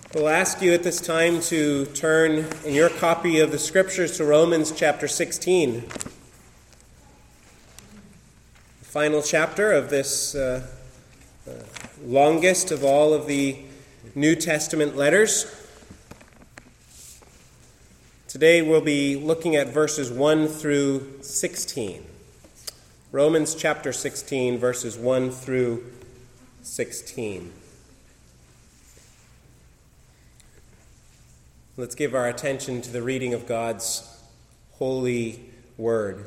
We'll ask you at this time to turn in your copy of the Scriptures to Romans chapter 16. The final chapter of this longest of all of the New Testament letters. Today we'll be looking at verses 1 through 16. Romans chapter 16, verses 1 through 16. Let's give our attention to the reading of God's holy word.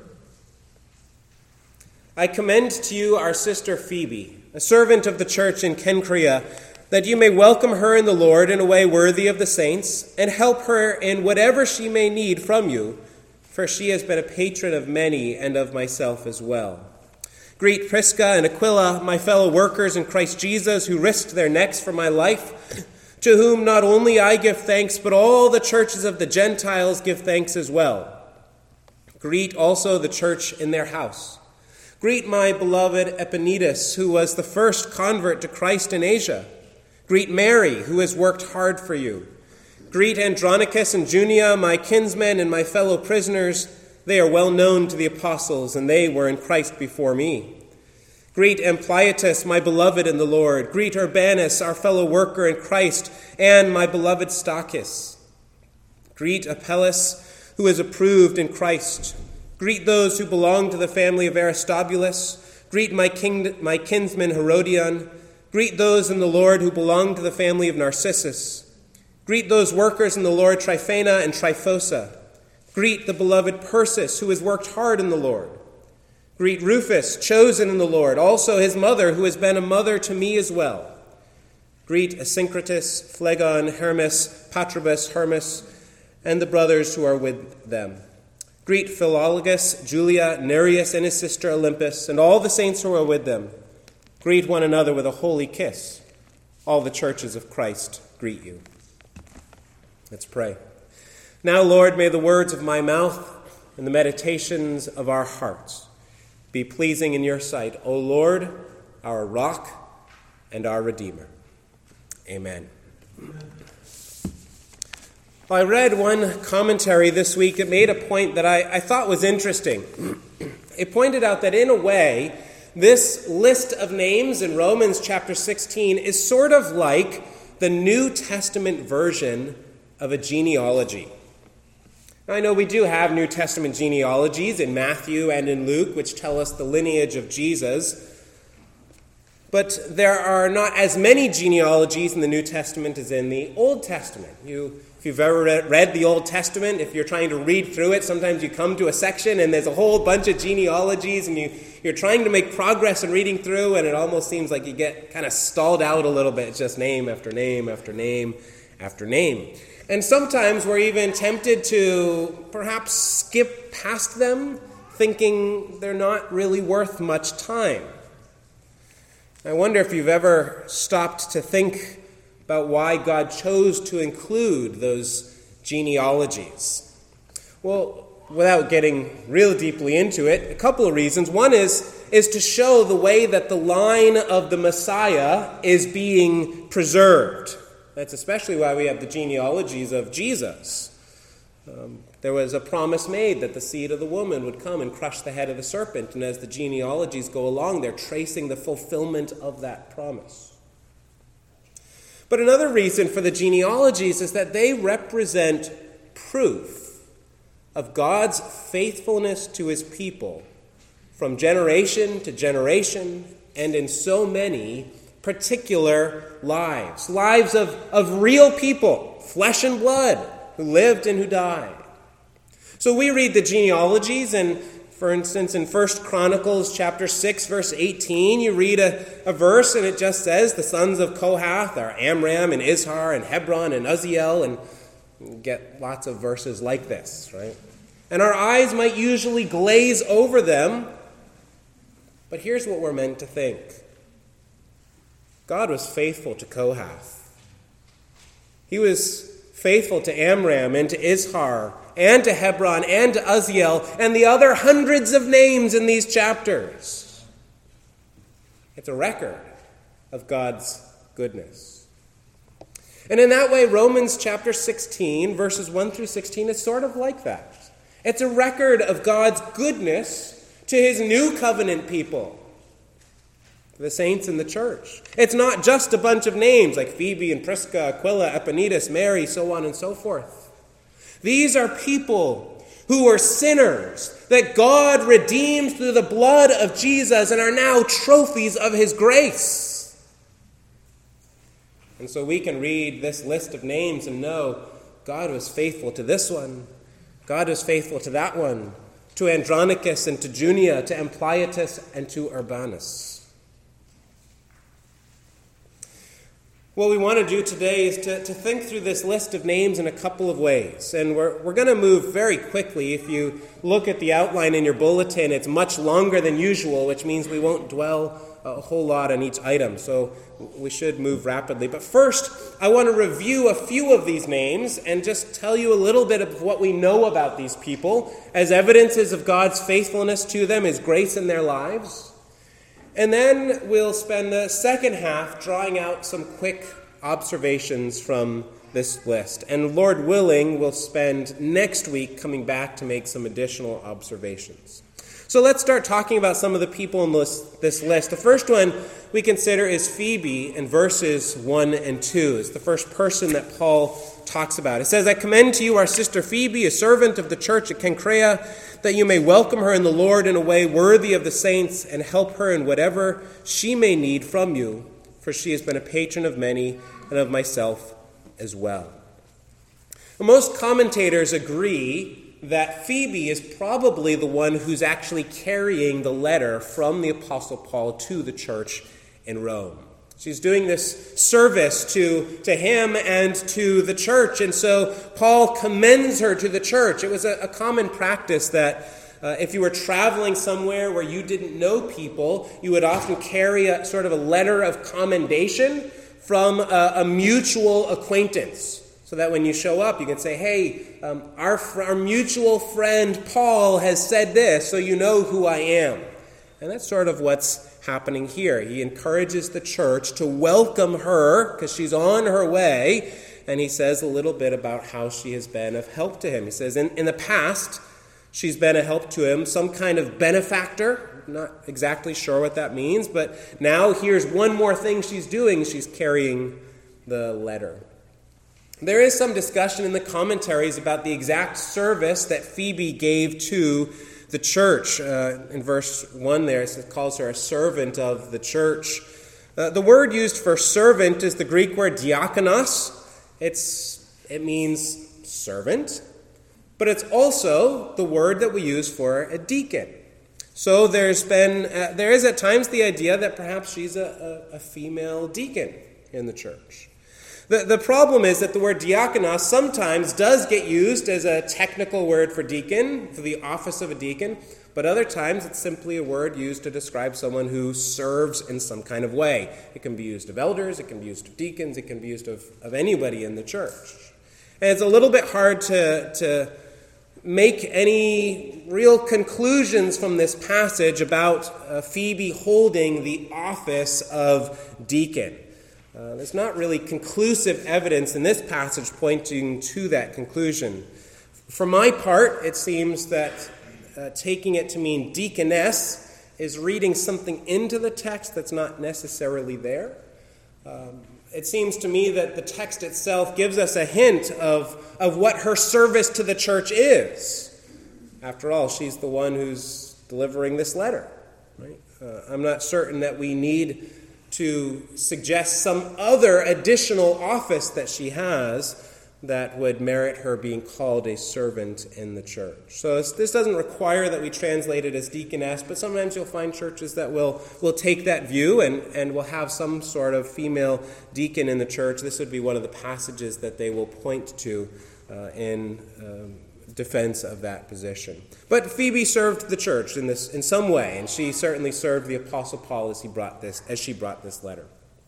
I commend to you our sister Phoebe, a servant of the church in Cenchrea, that you may welcome her in the Lord in a way worthy of the saints, and help her in whatever she may need from you, for she has been a patron of many and of myself as well. Greet Prisca and Aquila, my fellow workers in Christ Jesus, who risked their necks for my life, to whom not only I give thanks, but all the churches of the Gentiles give thanks as well. Greet also the church in their house. Greet my beloved Epaenetus, who was the first convert to Christ in Asia. Greet Mary, who has worked hard for you. Greet Andronicus and Junia, my kinsmen and my fellow prisoners. They are well known to the apostles, and they were in Christ before me. Greet Ampliatus, my beloved in the Lord. Greet Urbanus, our fellow worker in Christ, and my beloved Stachys. Greet Apelles, who is approved in Christ. Greet those who belong to the family of Aristobulus. Greet my kinsman Herodion. Greet those in the Lord who belong to the family of Narcissus. Greet those workers in the Lord, Tryphena and Tryphosa. Greet the beloved Persis, who has worked hard in the Lord. Greet Rufus, chosen in the Lord, also his mother, who has been a mother to me as well. Greet Asyncritus, Phlegon, Hermas, Patrobas, Hermas, and the brothers who are with them. Greet Philologus, Julia, Nereus, and his sister Olympus, and all the saints who are with them. Greet one another with a holy kiss. All the churches of Christ greet you. Let's pray. Now, Lord, may the words of my mouth and the meditations of our hearts be pleasing in your sight, O Lord, our rock and our Redeemer. Amen. Well, I read one commentary this week. It made a point that I thought was interesting. It pointed out that in a way, this list of names in Romans chapter 16 is sort of like the New Testament version of a genealogy. Now, I know we do have New Testament genealogies in Matthew and in Luke, which tell us the lineage of Jesus. But there are not as many genealogies in the New Testament as in the Old Testament. If you've ever read the Old Testament, if you're trying to read through it, sometimes you come to a section and there's a whole bunch of genealogies and you're trying to make progress in reading through, and it almost seems like you get kind of stalled out a little bit. It's just name after name after name after name. And sometimes we're even tempted to perhaps skip past them, thinking they're not really worth much time. I wonder if you've ever stopped to think about why God chose to include those genealogies. Well, without getting real deeply into it, a couple of reasons. One is to show the way that the line of the Messiah is being preserved. That's especially why we have the genealogies of Jesus. There was a promise made that the seed of the woman would come and crush the head of the serpent. And as the genealogies go along, they're tracing the fulfillment of that promise. But another reason for the genealogies is that they represent proof of God's faithfulness to his people from generation to generation and in so many particular lives of real people, flesh and blood, who lived and who died. So we read the genealogies, and for instance, in 1 Chronicles chapter 6, verse 18, you read a verse, and it just says the sons of Kohath are Amram and Izhar and Hebron and Uzziel, and you get lots of verses like this, right? And our eyes might usually glaze over them, but here's what we're meant to think. God was faithful to Kohath. He was faithful to Amram and to Izhar and to Hebron and to Uzziel and the other hundreds of names in these chapters. It's a record of God's goodness. And in that way, Romans chapter 16, verses 1 through 16, is sort of like that. It's a record of God's goodness to his new covenant people, the saints in the church. It's not just a bunch of names like Phoebe and Prisca, Aquila, Epaenetus, Mary, so on and so forth. These are people who were sinners that God redeemed through the blood of Jesus and are now trophies of his grace. And so we can read this list of names and know God was faithful to this one. God was faithful to that one, to Andronicus and to Junia, to Ampliatus and to Urbanus. What we want to do today is to think through this list of names in a couple of ways. And we're going to move very quickly. If you look at the outline in your bulletin, it's much longer than usual, which means we won't dwell a whole lot on each item. So we should move rapidly. But first, I want to review a few of these names and just tell you a little bit of what we know about these people as evidences of God's faithfulness to them, his grace in their lives. And then we'll spend the second half drawing out some quick observations from this list. And Lord willing, we'll spend next week coming back to make some additional observations. So let's start talking about some of the people in this list. The first one we consider is Phoebe in verses 1 and 2. It's the first person that Paul talks about. It says, I commend to you our sister Phoebe, a servant of the church at Cenchrea, that you may welcome her in the Lord in a way worthy of the saints and help her in whatever she may need from you, for she has been a patron of many and of myself as well. Most commentators agree that Phoebe is probably the one who's actually carrying the letter from the Apostle Paul to the church in Rome. She's doing this service to him and to the church, and so Paul commends her to the church. It was a common practice that if you were traveling somewhere where you didn't know people, you would often carry a sort of a letter of commendation from a mutual acquaintance. So that when you show up, you can say, hey, our mutual friend Paul has said this, so you know who I am. And that's sort of what's happening here. He encourages the church to welcome her because she's on her way. And he says a little bit about how she has been of help to him. He says in the past, she's been a help to him, some kind of benefactor. I'm not exactly sure what that means, but now here's one more thing she's doing. She's carrying the letter. There is some discussion in the commentaries about the exact service that Phoebe gave to the church. In verse 1 there, it calls her a servant of the church. The word used for servant is the Greek word diakonos. It means servant, but it's also the word that we use for a deacon. So there is at times the idea that perhaps she's a female deacon in the church. The problem is that the word diakonos sometimes does get used as a technical word for deacon, for the office of a deacon, but other times it's simply a word used to describe someone who serves in some kind of way. It can be used of elders, it can be used of deacons, it can be used of anybody in the church. And it's a little bit hard to make any real conclusions from this passage about Phoebe holding the office of deacon. There's not really conclusive evidence in this passage pointing to that conclusion. For my part, it seems that taking it to mean deaconess is reading something into the text that's not necessarily there. It seems to me that the text itself gives us a hint of what her service to the church is. After all, she's the one who's delivering this letter. Right? I'm not certain that we need to suggest some other additional office that she has that would merit her being called a servant in the church. So this doesn't require that we translate it as deaconess, but sometimes you'll find churches that will take that view and will have some sort of female deacon in the church. This would be one of the passages that they will point to in defense of that position. But Phoebe served the church in some way, and she certainly served the Apostle Paul as she brought this letter.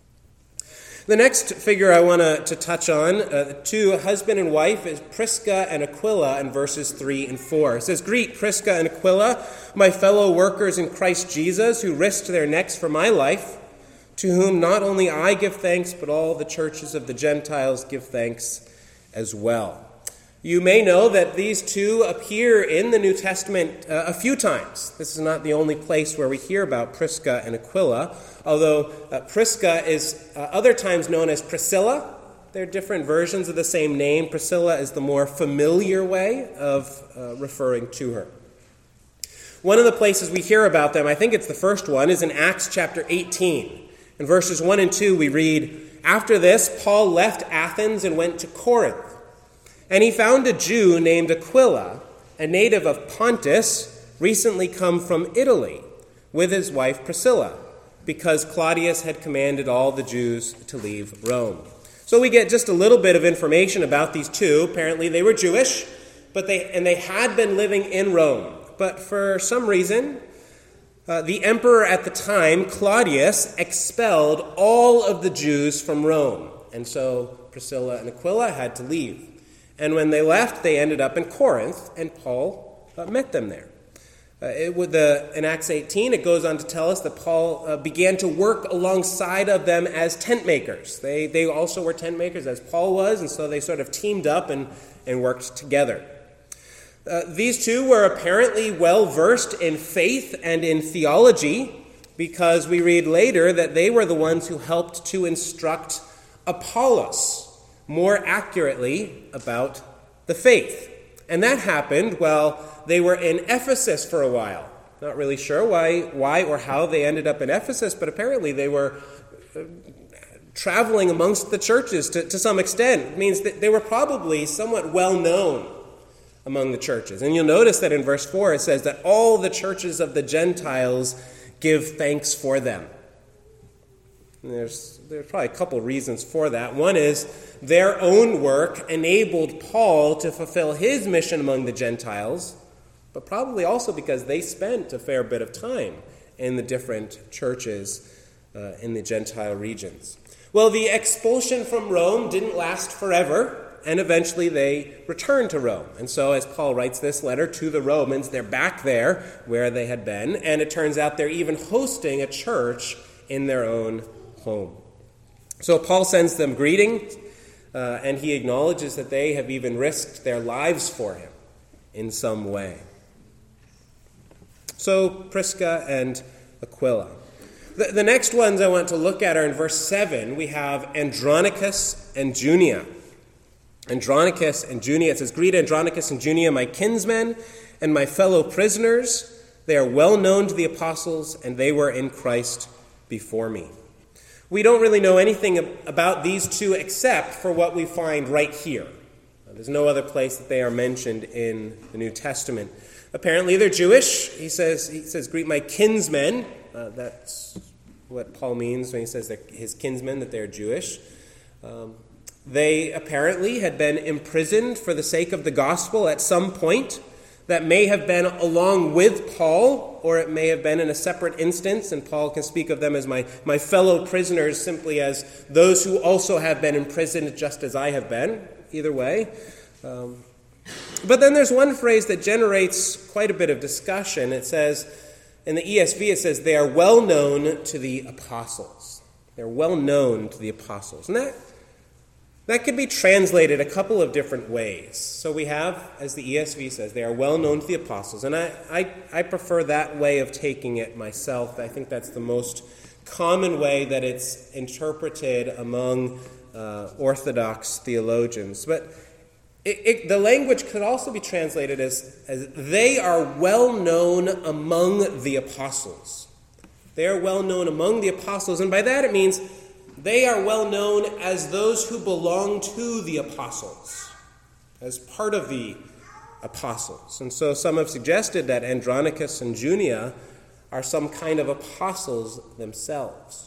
The next figure I want to touch on, two husband and wife, is Prisca and Aquila in verses 3 and 4. It says, "Greet Prisca and Aquila, my fellow workers in Christ Jesus, who risked their necks for my life. to whom not only I give thanks, but all the churches of the Gentiles give thanks as well. You may know that these two appear in the New Testament a few times. This is not the only place where we hear about Prisca and Aquila, although Prisca is other times known as Priscilla. They're different versions of the same name. Priscilla is the more familiar way of referring to her. One of the places we hear about them, I think it's the first one, is in Acts chapter 18. In verses 1 and 2 we read, "After this, Paul left Athens and went to Corinth. And he found a Jew named Aquila, a native of Pontus, recently come from Italy, with his wife Priscilla, because Claudius had commanded all the Jews to leave Rome." So we get just a little bit of information about these two. Apparently they were Jewish, but they had been living in Rome. But for some reason, the emperor at the time, Claudius, expelled all of the Jews from Rome. And so Priscilla and Aquila had to leave. And when they left, they ended up in Corinth, and Paul met them there. In Acts 18, it goes on to tell us that Paul began to work alongside of them as tent makers. They also were tent makers, as Paul was, and so they sort of teamed up and worked together. These two were apparently well-versed in faith and in theology, because we read later that they were the ones who helped to instruct Apollos more accurately about the faith. And that happened while they were in Ephesus for a while. Not really sure why or how they ended up in Ephesus, but apparently they were traveling amongst the churches to some extent. It means that they were probably somewhat well-known among the churches. And you'll notice that in verse 4 it says that all the churches of the Gentiles give thanks for them. And there's probably a couple reasons for that. One is their own work enabled Paul to fulfill his mission among the Gentiles, but probably also because they spent a fair bit of time in the different churches in the Gentile regions. Well, the expulsion from Rome didn't last forever, and eventually they returned to Rome. And so as Paul writes this letter to the Romans, they're back there where they had been, and it turns out they're even hosting a church in their own home. So Paul sends them greetings, and he acknowledges that they have even risked their lives for him in some way. So Prisca and Aquila. The next ones I want to look at are in verse 7. We have Andronicus and Junia. Andronicus and Junia. It says, "Greet Andronicus and Junia, my kinsmen and my fellow prisoners. They are well known to the apostles, and they were in Christ before me." We don't really know anything about these two except for what we find right here. There's no other place that they are mentioned in the New Testament. Apparently they're Jewish. He says, "Greet my kinsmen." That's what Paul means when he says that his kinsmen, that they're Jewish. They apparently had been imprisoned for the sake of the gospel at some point. That may have been along with Paul, or it may have been in a separate instance, and Paul can speak of them as my fellow prisoners, simply as those who also have been imprisoned just as I have been. Either way. But then there's one phrase that generates quite a bit of discussion. It says, in the ESV, it says, "They are well known to the apostles." They're well known to the apostles. And that could be translated a couple of different ways. So we have, as the ESV says, they are well known to the apostles. And I prefer that way of taking it myself. I think that's the most common way that it's interpreted among Orthodox theologians. But the language could also be translated as they are well known among the apostles. They are well known among the apostles. And by that it means they are well known as those who belong to the apostles, as part of the apostles. And so some have suggested that Andronicus and Junia are some kind of apostles themselves.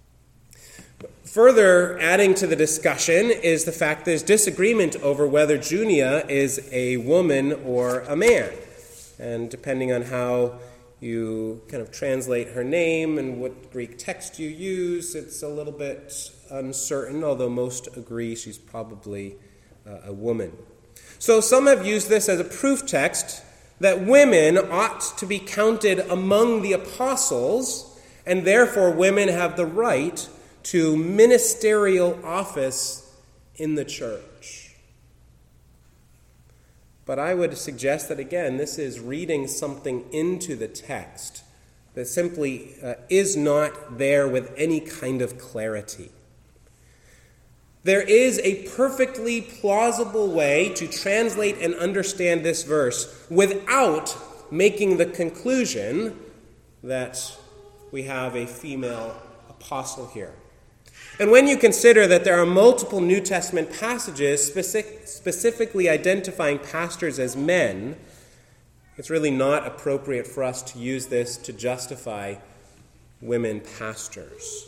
Further adding to the discussion is the fact there's disagreement over whether Junia is a woman or a man. And depending on how you kind of translate her name and what Greek text you use, it's a little bit uncertain, although most agree she's probably a woman. So some have used this as a proof text that women ought to be counted among the apostles, and therefore women have the right to ministerial office in the church. But I would suggest that, again, this is reading something into the text that simply is not there with any kind of clarity. There is a perfectly plausible way to translate and understand this verse without making the conclusion that we have a female apostle here. And when you consider that there are multiple New Testament passages specifically identifying pastors as men, it's really not appropriate for us to use this to justify women pastors.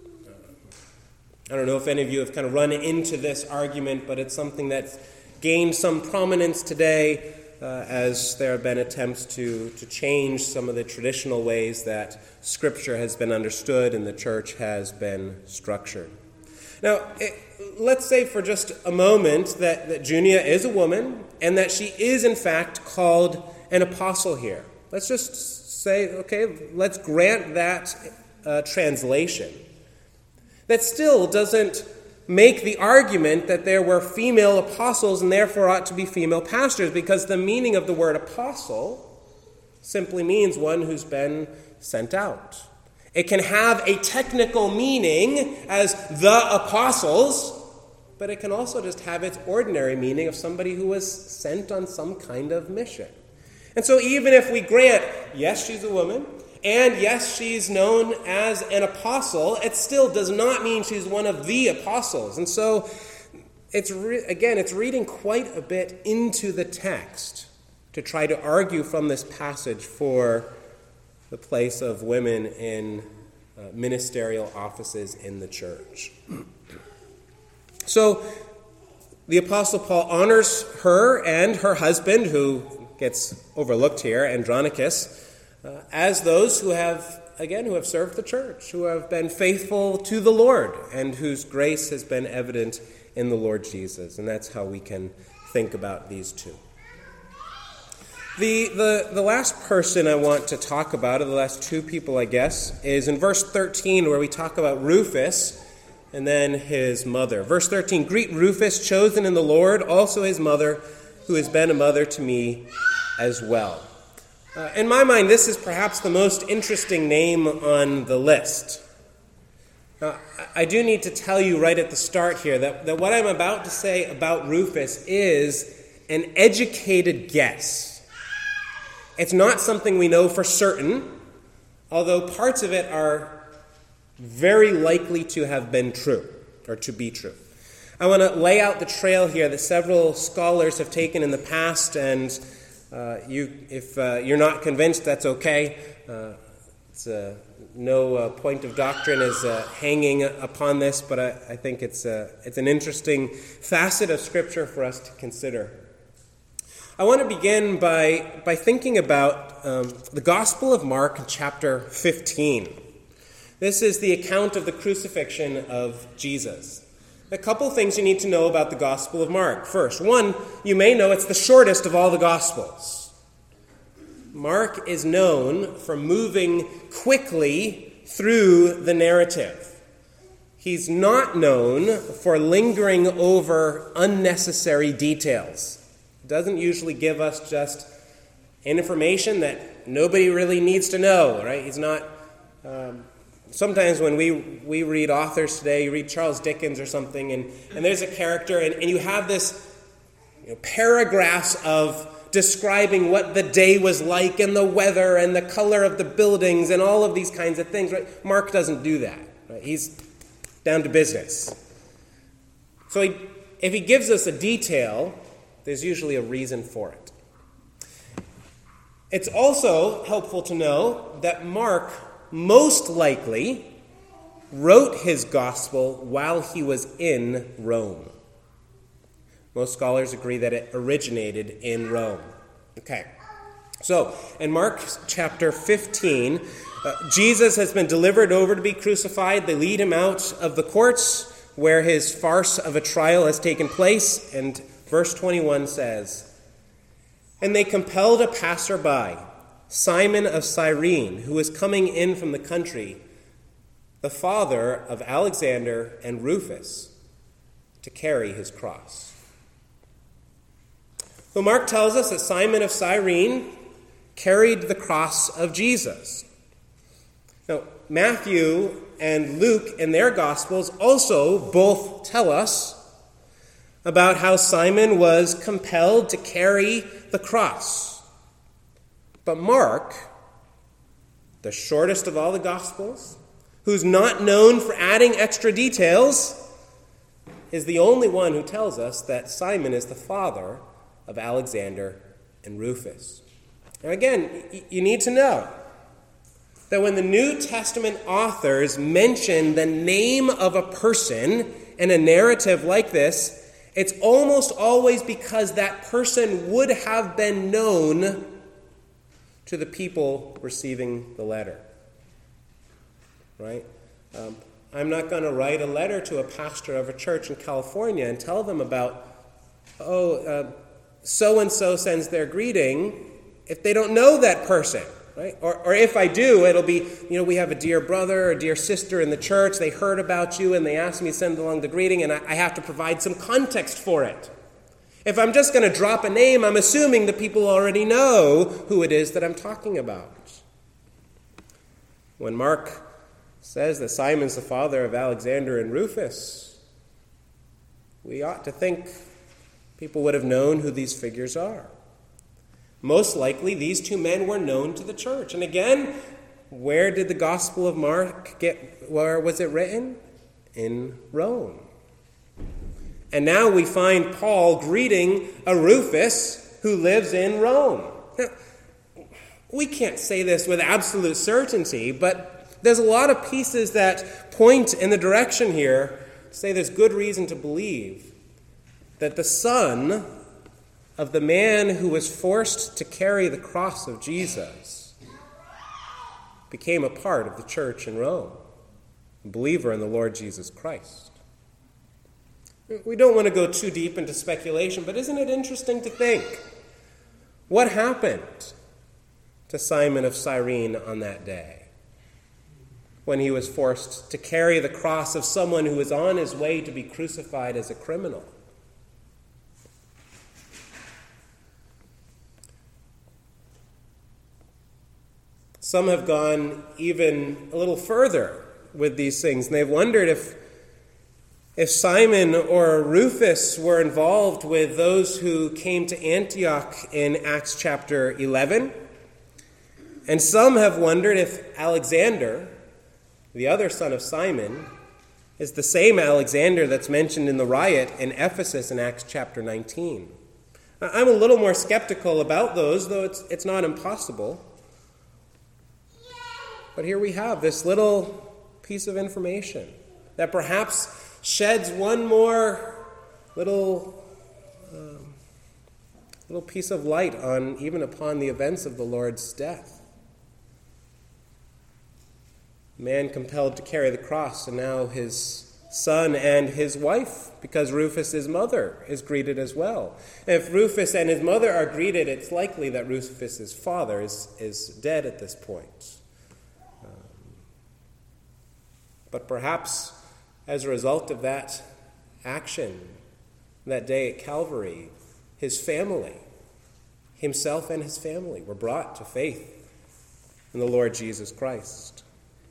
I don't know if any of you have kind of run into this argument, but it's something that's gained some prominence today as there have been attempts to change some of the traditional ways that Scripture has been understood and the church has been structured. Now, let's say for just a moment that Junia is a woman and that she is in fact called an apostle here. Let's just say, okay, let's grant that translation. That still doesn't make the argument that there were female apostles and therefore ought to be female pastors, because the meaning of the word apostle simply means one who's been sent out. It can have a technical meaning as the apostles, but it can also just have its ordinary meaning of somebody who was sent on some kind of mission. And so even if we grant, yes, she's a woman, and yes, she's known as an apostle, it still does not mean she's one of the apostles. And so, it's reading quite a bit into the text to try to argue from this passage for the place of women in ministerial offices in the church. So, the Apostle Paul honors her and her husband, who gets overlooked here, Andronicus, as those who have served the church, who have been faithful to the Lord, and whose grace has been evident in the Lord Jesus. And that's how we can think about these two. The last person I want to talk about, or the last two people, I guess, is in verse 13, where we talk about Rufus and then his mother. Verse 13, "Greet Rufus, chosen in the Lord, also his mother, who has been a mother to me as well." In my mind, this is perhaps the most interesting name on the list. I do need to tell you right at the start here that what I'm about to say about Rufus is an educated guess. It's not something we know for certain, although parts of it are very likely to have been true, or to be true. I want to lay out the trail here that several scholars have taken in the past, and if you're not convinced, that's okay. No point of doctrine is hanging upon this, but I think it's an interesting facet of Scripture for us to consider. I want to begin by thinking about the Gospel of Mark, chapter 15. This is the account of the crucifixion of Jesus. A couple things you need to know about the Gospel of Mark. First, one, you may know it's the shortest of all the Gospels. Mark is known for moving quickly through the narrative. He's not known for lingering over unnecessary details. He doesn't usually give us just information that nobody really needs to know, right? He's not... Sometimes when we read authors today, you read Charles Dickens or something, and there's a character, and you have this paragraphs of describing what the day was like, and the weather, and the color of the buildings, and all of these kinds of things. Right? Mark doesn't do that. Right? He's down to business. So if he gives us a detail, there's usually a reason for it. It's also helpful to know that Mark most likely wrote his gospel while he was in Rome. Most scholars agree that it originated in Rome. Okay, so in Mark chapter 15, Jesus has been delivered over to be crucified. They lead him out of the courts where his farce of a trial has taken place, and verse 21 says, "And they compelled a passerby, Simon of Cyrene, who was coming in from the country, the father of Alexander and Rufus, to carry his cross. So Mark tells us that Simon of Cyrene carried the cross of Jesus. Now, Matthew and Luke in their Gospels also both tell us about how Simon was compelled to carry the cross. But Mark, the shortest of all the Gospels, who's not known for adding extra details, is the only one who tells us that Simon is the father of Alexander and Rufus. Now again, you need to know that when the New Testament authors mention the name of a person in a narrative like this, it's almost always because that person would have been known to the people receiving the letter. Right? I'm not going to write a letter to a pastor of a church in California and tell them about, so-and-so sends their greeting, if they don't know that person. Right? Or if I do, it'll be, we have a dear brother or dear sister in the church. They heard about you and they asked me to send along the greeting, and I have to provide some context for it. If I'm just going to drop a name, I'm assuming the people already know who it is that I'm talking about. When Mark says that Simon's the father of Alexander and Rufus, we ought to think people would have known who these figures are. Most likely, these two men were known to the church. And again, where did the Gospel of Mark where was it written? In Rome. And now we find Paul greeting a Rufus who lives in Rome. Now, we can't say this with absolute certainty, but there's a lot of pieces that point in the direction here to say there's good reason to believe that the son of the man who was forced to carry the cross of Jesus became a part of the church in Rome, a believer in the Lord Jesus Christ. We don't want to go too deep into speculation, but isn't it interesting to think what happened to Simon of Cyrene on that day when he was forced to carry the cross of someone who was on his way to be crucified as a criminal? Some have gone even a little further with these things, and they've wondered if Simon or Rufus were involved with those who came to Antioch in Acts chapter 11. And some have wondered if Alexander, the other son of Simon, is the same Alexander that's mentioned in the riot in Ephesus in Acts chapter 19. I'm a little more skeptical about those, though it's not impossible. But here we have this little piece of information that perhaps sheds one more little piece of light even upon the events of the Lord's death. Man compelled to carry the cross, and now his son and his wife, because Rufus' mother is greeted as well. And if Rufus and his mother are greeted, it's likely that Rufus' father is dead at this point. But perhaps as a result of that action, that day at Calvary, his family, himself and his family, were brought to faith in the Lord Jesus Christ.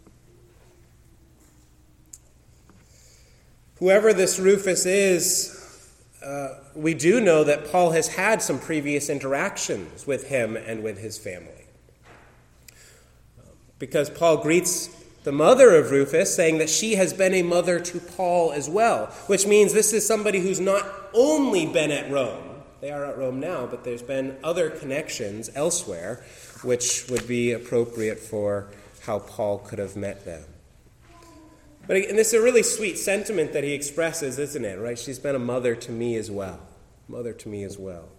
Whoever this Rufus is, we do know that Paul has had some previous interactions with him and with his family. Because Paul greets the mother of Rufus, saying that she has been a mother to Paul as well, which means this is somebody who's not only been at Rome. They are at Rome now, but there's been other connections elsewhere, which would be appropriate for how Paul could have met them. And this is a really sweet sentiment that he expresses, isn't it? Right? She's been a mother to me as well. Mother to me as well.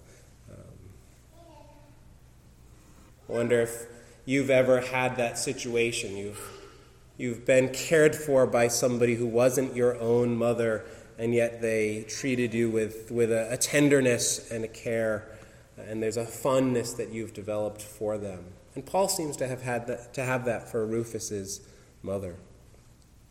I wonder if you've ever had that situation. You've been cared for by somebody who wasn't your own mother, and yet they treated you with a tenderness and a care, and there's a fondness that you've developed for them. And Paul seems to have had that for Rufus's mother.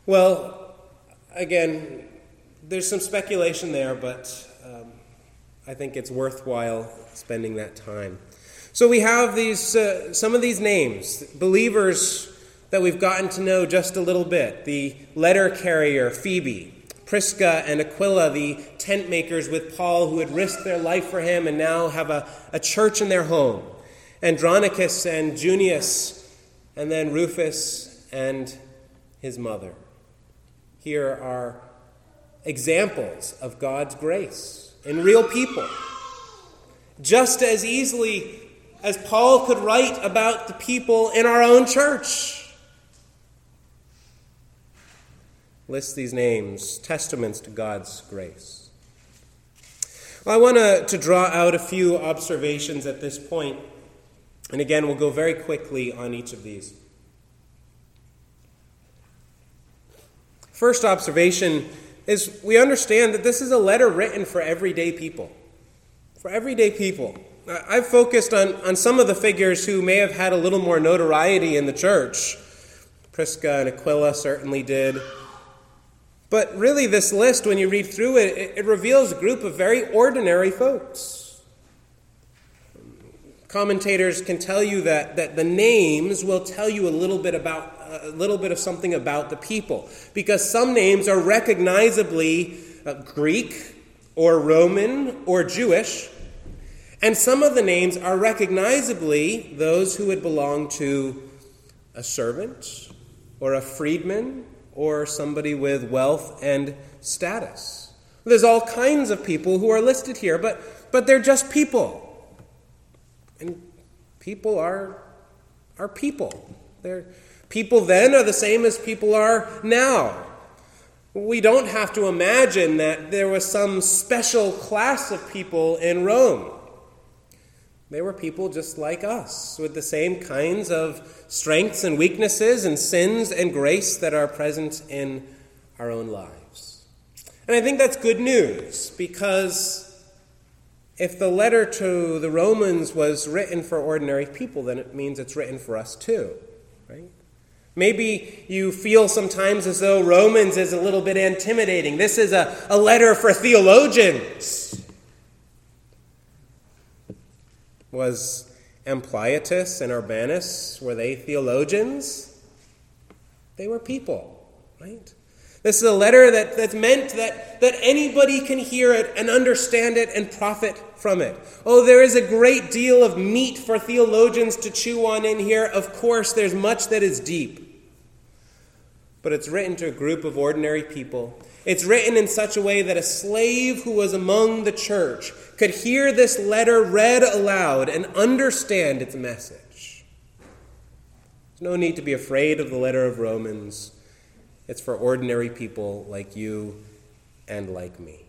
Well, again, there's some speculation there, but I think it's worthwhile spending that time. So we have these some of these names, believers that we've gotten to know just a little bit. The letter carrier, Phoebe, Prisca and Aquila, the tent makers with Paul who had risked their life for him and now have a church in their home. Andronicus and Junius, and then Rufus and his mother. Here are examples of God's grace in real people. Just as easily as Paul could write about the people in our own church. List these names, testaments to God's grace. Well, I want to draw out a few observations at this point. And again, we'll go very quickly on each of these. First observation is we understand that this is a letter written for everyday people. For everyday people. I've focused on some of the figures who may have had a little more notoriety in the church. Prisca and Aquila certainly did. But really this list, when you read through it, it reveals a group of very ordinary folks. Commentators can tell you that the names will tell you a little bit of something about the people, because some names are recognizably Greek or Roman or Jewish, and some of the names are recognizably those who would belong to a servant or a freedman or somebody with wealth and status. There's all kinds of people who are listed here, but they're just people. And people are people. People then are the same as people are now. We don't have to imagine that there was some special class of people in Rome. They were people just like us, with the same kinds of strengths and weaknesses and sins and grace that are present in our own lives. And I think that's good news, because if the letter to the Romans was written for ordinary people, then it means it's written for us too, right? Maybe you feel sometimes as though Romans is a little bit intimidating. This is a letter for theologians. Was Ampliatus and Urbanus, were they theologians? They were people, right? This is a letter that's meant that anybody can hear it and understand it and profit from it. Oh, there is a great deal of meat for theologians to chew on in here. Of course, there's much that is deep. But it's written to a group of ordinary people. It's written in such a way that a slave who was among the church could hear this letter read aloud and understand its message. There's no need to be afraid of the letter of Romans. It's for ordinary people like you and like me.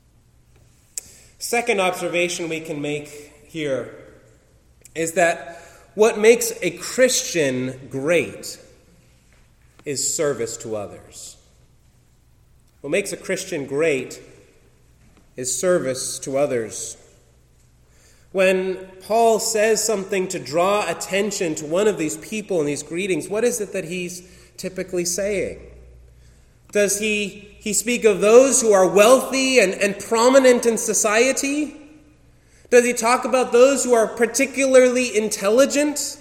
Second observation we can make here is that what makes a Christian great is service to others. What makes a Christian great is service to others. When Paul says something to draw attention to one of these people in these greetings, what is it that he's typically saying? Does he speak of those who are wealthy and prominent in society? Does he talk about those who are particularly intelligent?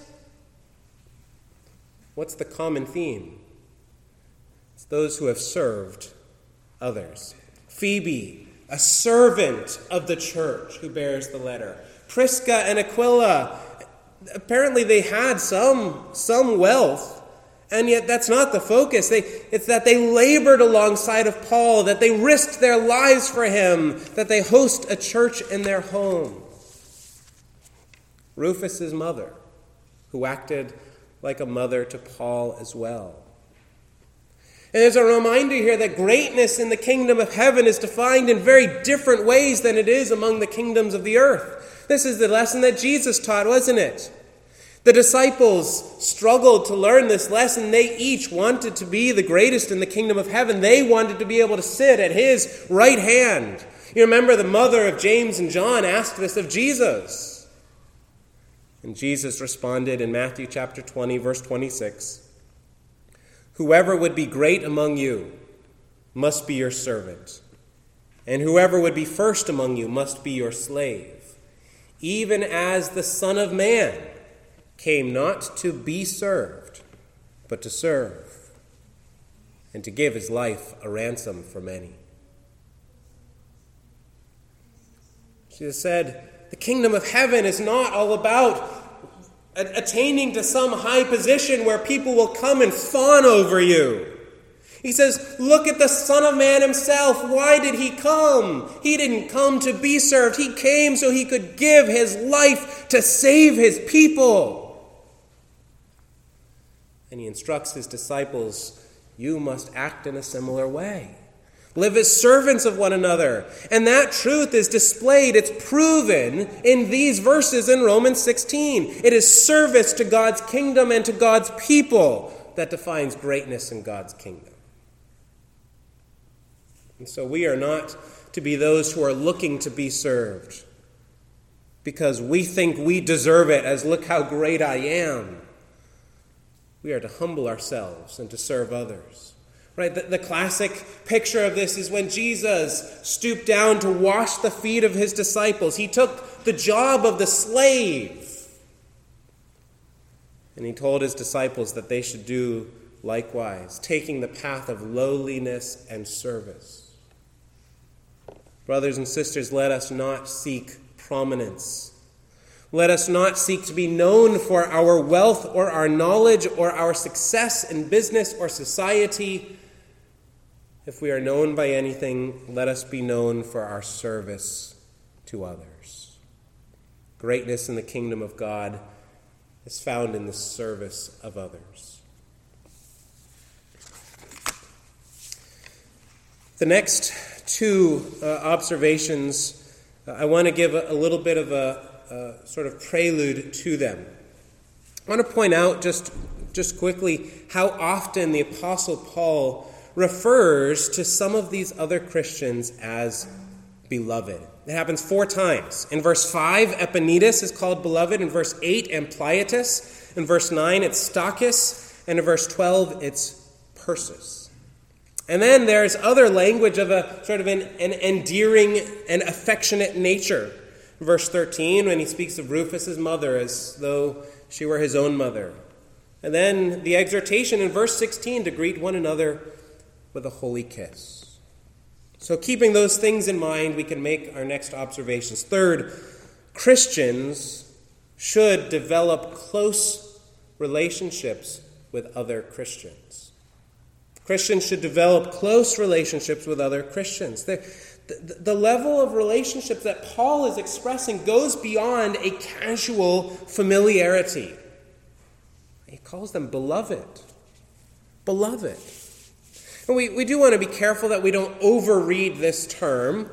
What's the common theme? It's those who have served others. Phoebe, a servant of the church who bears the letter. Prisca and Aquila, apparently they had some wealth, and yet that's not the focus. It's that they labored alongside of Paul, that they risked their lives for him, that they host a church in their home. Rufus's mother, who acted like a mother to Paul as well. And there's a reminder here that greatness in the kingdom of heaven is defined in very different ways than it is among the kingdoms of the earth. This is the lesson that Jesus taught, wasn't it? The disciples struggled to learn this lesson. They each wanted to be the greatest in the kingdom of heaven. They wanted to be able to sit at his right hand. You remember the mother of James and John asked this of Jesus. And Jesus responded in Matthew chapter 20, verse 26. Whoever would be great among you must be your servant, and whoever would be first among you must be your slave, even as the Son of Man came not to be served, but to serve, and to give his life a ransom for many. Jesus said, the kingdom of heaven is not all about attaining to some high position where people will come and fawn over you. He says, look at the Son of Man himself. Why did he come? He didn't come to be served. He came so he could give his life to save his people. And he instructs his disciples, you must act in a similar way. Live as servants of one another. And that truth is displayed, it's proven in these verses in Romans 16. It is service to God's kingdom and to God's people that defines greatness in God's kingdom. And so we are not to be those who are looking to be served because we think we deserve it, as look how great I am. We are to humble ourselves and to serve others. Right? The classic picture of this is when Jesus stooped down to wash the feet of his disciples. He took the job of the slave. And he told his disciples that they should do likewise, taking the path of lowliness and service. Brothers and sisters, let us not seek prominence. Let us not seek to be known for our wealth or our knowledge or our success in business or society. If we are known by anything, let us be known for our service to others. Greatness in the kingdom of God is found in the service of others. The next two observations, I want to give a little bit of a sort of prelude to them. I want to point out just quickly how often the Apostle Paul refers to some of these other Christians as beloved. It happens 4 times. In verse 5, Epaenetus is called beloved. In verse 8, Ampliatus. In verse 9, it's Stachys. And in verse 12, it's Persis. And then there's other language of a sort of an endearing and affectionate nature. In verse 13, when he speaks of Rufus' mother as though she were his own mother. And then the exhortation in verse 16 to greet one another with a holy kiss. So keeping those things in mind, we can make our next observations. Third, Christians should develop close relationships with other Christians. Christians should develop close relationships with other Christians. The level of relationships that Paul is expressing goes beyond a casual familiarity. He calls them beloved. Beloved. And we do want to be careful that we don't overread this term.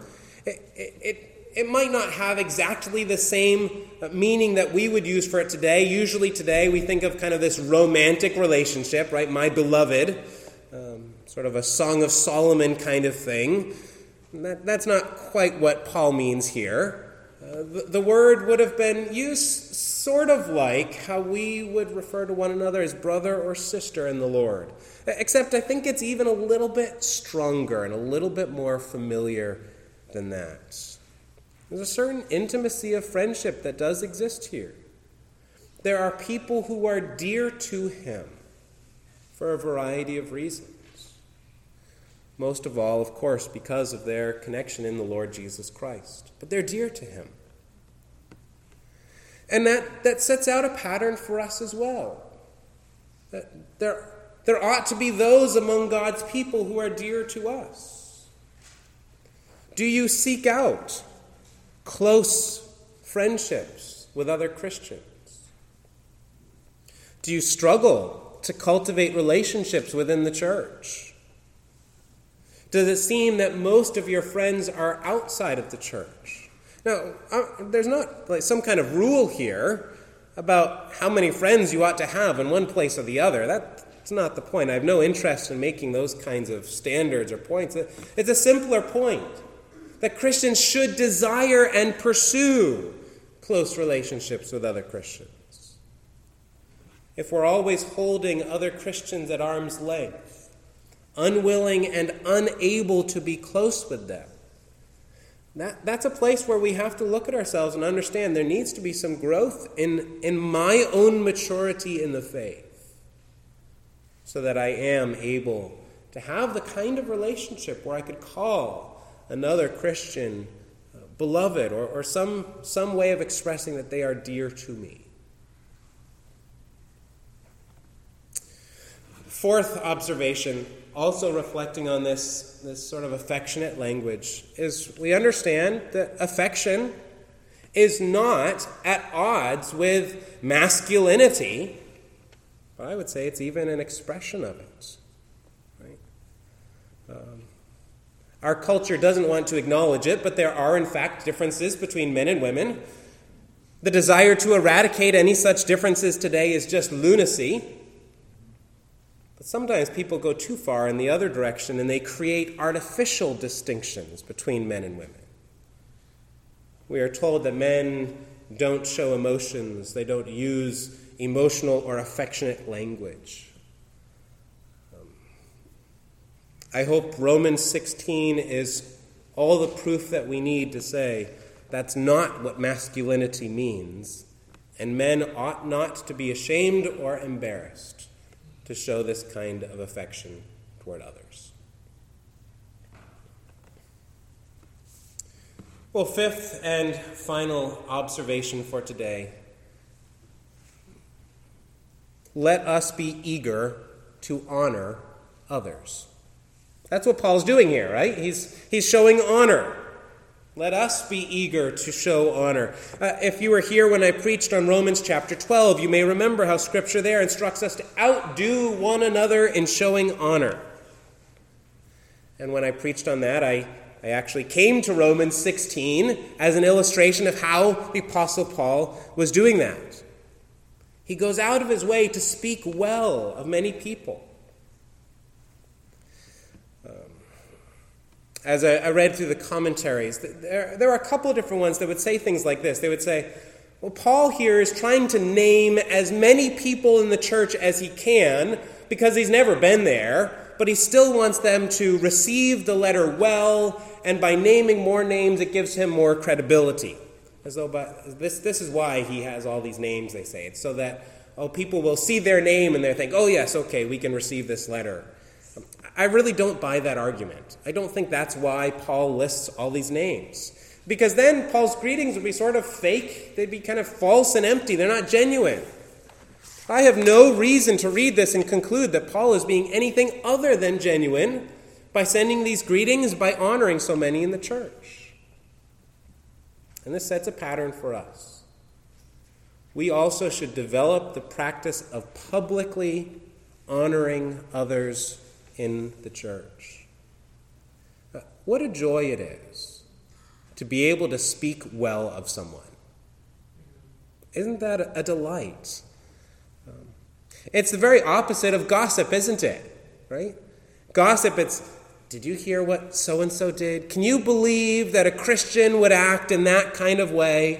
It might not have exactly the same meaning that we would use for it today. Usually today we think of kind of this romantic relationship, right? My beloved, sort of a Song of Solomon kind of thing. That's not quite what Paul means here. The word would have been used sort of like how we would refer to one another as brother or sister in the Lord. Except I think it's even a little bit stronger and a little bit more familiar than that. There's a certain intimacy of friendship that does exist here. There are people who are dear to him for a variety of reasons. Most of all, of course, because of their connection in the Lord Jesus Christ. But they're dear to him. And that sets out a pattern for us as well. That there ought to be those among God's people who are dear to us. Do you seek out close friendships with other Christians? Do you struggle to cultivate relationships within the church? Does it seem that most of your friends are outside of the church? Now, there's not like some kind of rule here about how many friends you ought to have in one place or the other. That's not the point. I have no interest in making those kinds of standards or points. It's a simpler point that Christians should desire and pursue close relationships with other Christians. if we're always holding other Christians at arm's length, unwilling and unable to be close with them, that's a place where we have to look at ourselves and understand there needs to be some growth in my own maturity in the faith, so that I am able to have the kind of relationship where I could call another Christian beloved, or some way of expressing that they are dear to me. Fourth observation, also reflecting on this sort of affectionate language, is we understand that affection is not at odds with masculinity, but I would say it's even an expression of it. Right? Our culture doesn't want to acknowledge it, but there are in fact differences between men and women. The desire to eradicate any such differences today is just lunacy. But sometimes people go too far in the other direction and they create artificial distinctions between men and women. We are told that men don't show emotions, they don't use emotional or affectionate language. I hope Romans 16 is all the proof that we need to say that's not what masculinity means, and men ought not to be ashamed or embarrassed to show this kind of affection toward others. Well, fifth and final observation for today. Let us be eager to honor others. That's what Paul's doing here, right? He's showing honor. Let us be eager to show honor. If you were here when I preached on Romans chapter 12, you may remember how Scripture there instructs us to outdo one another in showing honor. And when I preached on that, I actually came to Romans 16 as an illustration of how the Apostle Paul was doing that. He goes out of his way to speak well of many people. As I read through the commentaries, there are a couple of different ones that would say things like this. They would say, well, Paul here is trying to name as many people in the church as he can because he's never been there, but he still wants them to receive the letter well, and by naming more names, it gives him more credibility. As though this is why he has all these names, they say. It's so that people will see their name and they think, oh yes, okay, we can receive this letter. I really don't buy that argument. I don't think that's why Paul lists all these names. Because then Paul's greetings would be sort of fake. They'd be kind of false and empty. They're not genuine. I have no reason to read this and conclude that Paul is being anything other than genuine by sending these greetings, by honoring so many in the church. And this sets a pattern for us. We also should develop the practice of publicly honoring others in the church. What a joy it is to be able to speak well of someone. Isn't that a delight? It's the very opposite of gossip, isn't it? Right? Gossip, it's, did you hear what so-and-so did? Can you believe that a Christian would act in that kind of way?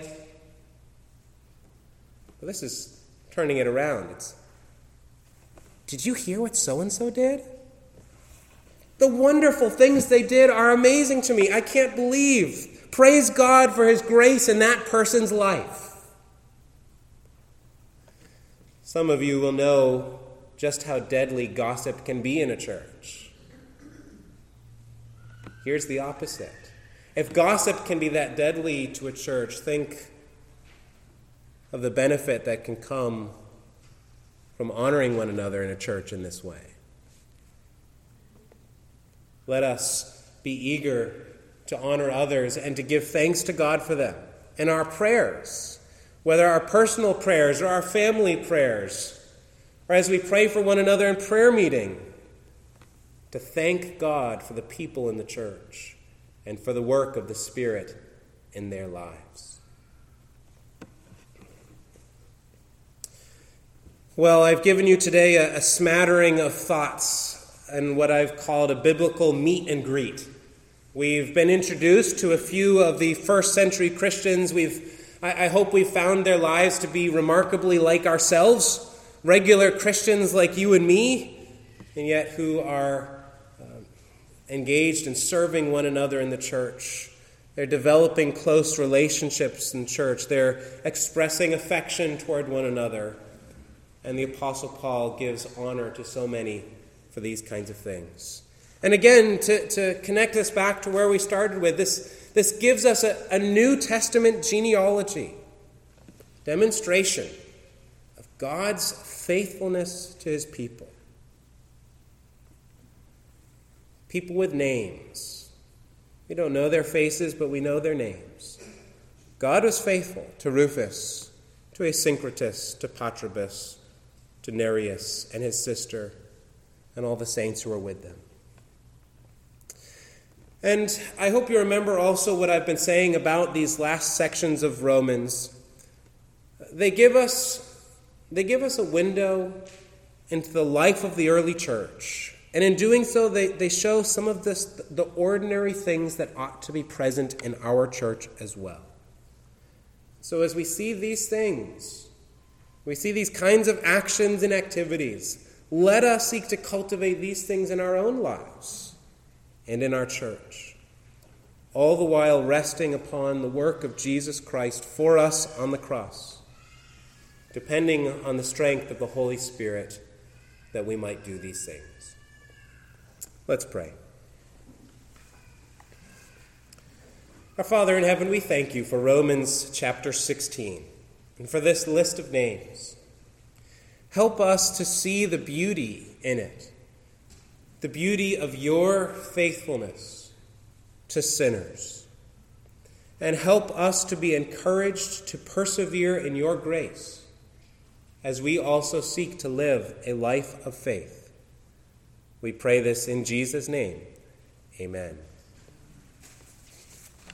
Well, this is turning it around. It's, did you hear what so-and-so did? The wonderful things they did are amazing to me. I can't believe. Praise God for his grace in that person's life. Some of you will know just how deadly gossip can be in a church. Here's the opposite. If gossip can be that deadly to a church, think of the benefit that can come from honoring one another in a church in this way. Let us be eager to honor others and to give thanks to God for them in our prayers, whether our personal prayers or our family prayers, or as we pray for one another in prayer meeting, to thank God for the people in the church and for the work of the Spirit in their lives. Well, I've given you today a smattering of thoughts and what I've called a biblical meet and greet. We've been introduced to a few of the first century Christians. I hope we've found their lives to be remarkably like ourselves. regular Christians like you and me, and yet who are engaged in serving one another in the church. They're developing close relationships in church. They're expressing affection toward one another. And the Apostle Paul gives honor to so many for these kinds of things. And again, to connect us back to where we started with, this gives us a New Testament genealogy, demonstration of God's faithfulness to his people. People with names. We don't know their faces, but we know their names. God was faithful to Rufus, to Asyncritus, to Patrobus, to Nereus and his sister, and all the saints who are with them. And I hope you remember also what I've been saying about these last sections of Romans. They give us a window into the life of the early church. And in doing so, they show some of the ordinary things that ought to be present in our church as well. So as we see these things, we see these kinds of actions and activities, let us seek to cultivate these things in our own lives and in our church, all the while resting upon the work of Jesus Christ for us on the cross, depending on the strength of the Holy Spirit that we might do these things. Let's pray. Our Father in heaven, we thank you for Romans chapter 16 and for this list of names. Help us to see the beauty in it, the beauty of your faithfulness to sinners, and help us to be encouraged to persevere in your grace as we also seek to live a life of faith. We pray this in Jesus' name. Amen.